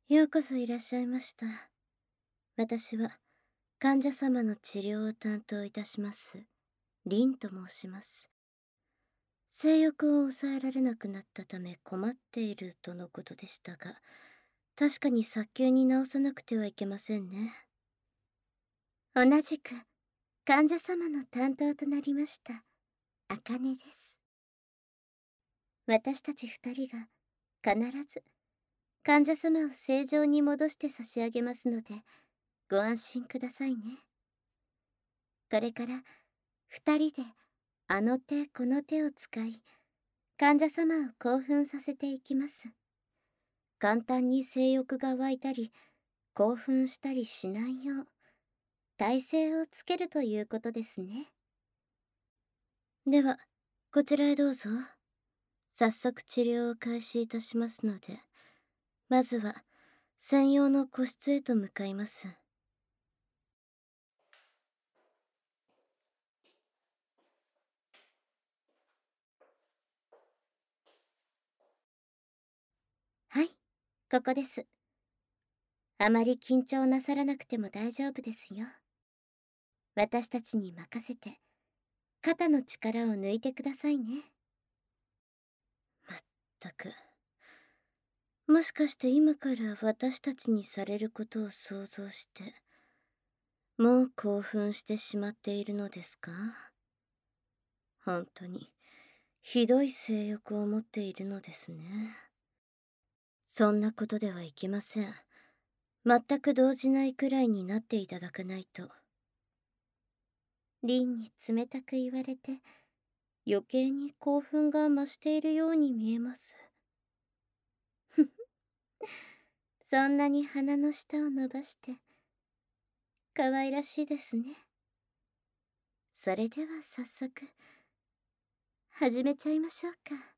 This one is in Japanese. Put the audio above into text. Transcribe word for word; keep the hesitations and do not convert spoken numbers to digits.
ようこそいらっしゃいました。私は患者様の治療を担当いたします、リンと申します。性欲を抑えられなくなったため困っているとのことでしたが、確かに早急に治さなくてはいけませんね。同じく患者様の担当となりました、あかねです。私たち二人が必ず患者様を正常に戻して差し上げますので、ご安心くださいね。これから二人であの手この手を使い、患者様を興奮させていきます。簡単に性欲が湧いたり、興奮したりしないよう、体勢をつけるということですね。では、こちらへどうぞ。早速治療を開始いたしますので、まずは専用の個室へと向かいます。はい、ここです。あまり緊張なさらなくても大丈夫ですよ。私たちに任せて、肩の力を抜いてくださいね。まったく。もしかして今から私たちにされることを想像して、もう興奮してしまっているのですか？本当に、ひどい性欲を持っているのですね。そんなことではいけません。全く動じないくらいになっていただかないと。リンに冷たく言われて、余計に興奮が増しているように見えます。ふふ。そんなに鼻の下を伸ばして、可愛らしいですね。それでは早速、始めちゃいましょうか。